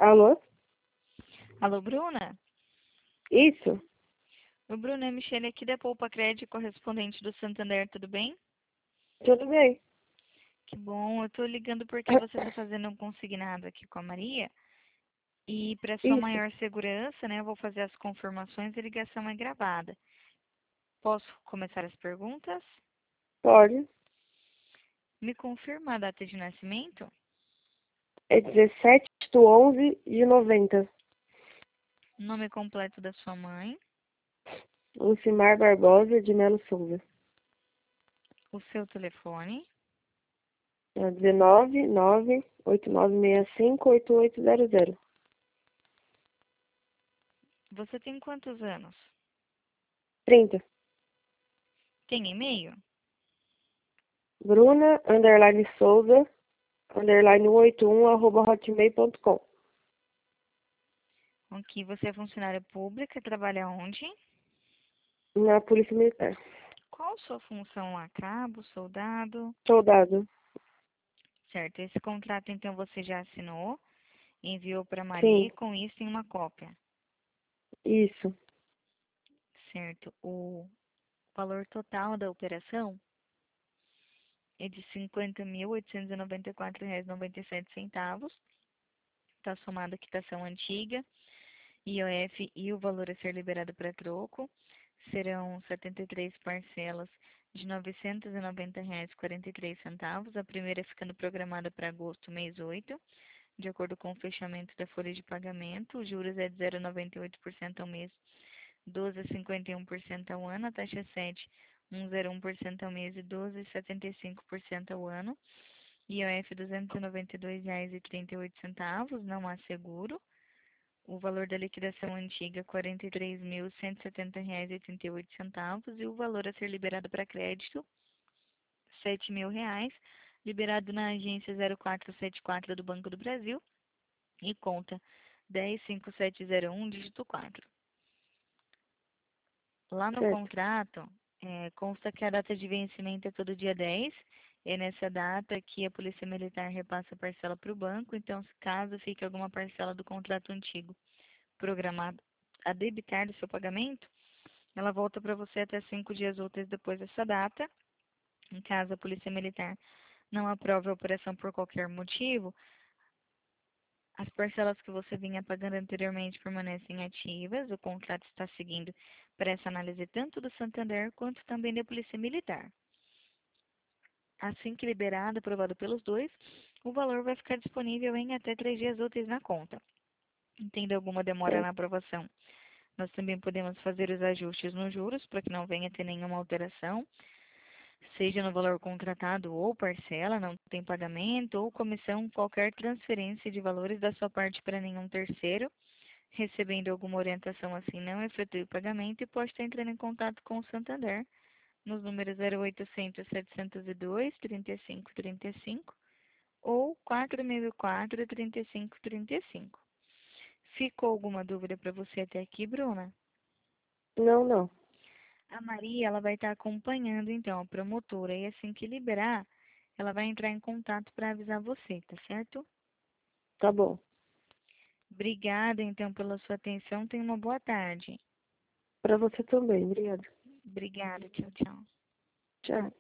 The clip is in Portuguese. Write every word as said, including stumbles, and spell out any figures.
Alô? Alô, Bruna? Isso? O Bruno é Michele aqui da Poupa Crédito, correspondente do Santander, tudo bem? Tudo bem? Que bom, eu tô ligando porque você está fazendo um consignado aqui com a Maria e para sua Isso? maior segurança, né, eu vou fazer as confirmações e a ligação é gravada. Posso começar as perguntas? Pode. Me confirma a data de nascimento, É dezessete do onze de noventa. nome completo da sua mãe, Lucimar Barbosa de Melo Souza. o seu telefone, É dezenove, nove, oito nove seis cinco, oito oito zero zero. você tem quantos anos? trinta. Tem e-mail? Bruna, underline Souza, underline cento e oitenta e um, arroba hotmail ponto com. Ok, você é funcionária pública, trabalha onde? Na Polícia Militar. Qual sua função lá? Cabo, soldado? Soldado. Certo, esse contrato então você já assinou, enviou para Maria Sim. e com isso tem uma cópia. Isso. Certo, o valor total da operação é de cinquenta mil oitocentos e noventa e quatro reais e noventa e sete centavos. Está somada a quitação antiga, I O F e o valor a ser liberado para troco. Serão setenta e três parcelas de novecentos e noventa reais e quarenta e três centavos. A primeira ficando programada para agosto, mês oito. De acordo com o fechamento da folha de pagamento, os juros é de zero vírgula noventa e oito por cento ao mês, doze vírgula cinquenta e um por cento ao ano, a taxa sete, um vírgula zero um por cento ao mês e doze vírgula setenta e cinco por cento ao ano. I O F duzentos e noventa e dois reais e trinta e oito centavos, não há seguro. O valor da liquidação antiga, quarenta e três mil cento e setenta reais e oitenta e oito centavos. E o valor a ser liberado para crédito, sete mil reais, liberado na agência zero quatro sete quatro do Banco do Brasil e conta dez cinco sete zero um, dígito quatro. Lá no Certo. contrato, é, consta que a data de vencimento é todo dia dez. É nessa data que a Polícia Militar repassa a parcela para o banco. Então, se caso fique alguma parcela do contrato antigo programada a debitar do seu pagamento, ela volta para você até cinco dias úteis depois dessa data. Em caso a Polícia Militar não aprove a operação por qualquer motivo, as parcelas que você vinha pagando anteriormente permanecem ativas. O contrato está seguindo para essa análise tanto do Santander quanto também da Polícia Militar. Assim que liberado, aprovado pelos dois, o valor vai ficar disponível em até três dias úteis na conta. Tendo alguma demora Certo. na aprovação, nós também podemos fazer os ajustes nos juros para que não venha a ter nenhuma alteração, seja no valor contratado ou parcela, não tem pagamento ou comissão, qualquer transferência de valores da sua parte para nenhum terceiro. Recebendo alguma orientação assim, não efetue o pagamento e pode estar entrando em contato com o Santander nos números zero oitocentos, setecentos e dois, trinta e cinco trinta e cinco ou quatro mil e quatro, trinta e cinco trinta e cinco. Ficou alguma dúvida para você até aqui, Bruna? Não, não. A Maria, ela vai estar acompanhando então a promotora e assim que liberar, ela vai entrar em contato para avisar você, tá certo? Tá bom. Obrigada então pela sua atenção. Tenha uma boa tarde. Pra você também. Obrigada. Obrigada, tchau, tchau. Tchau.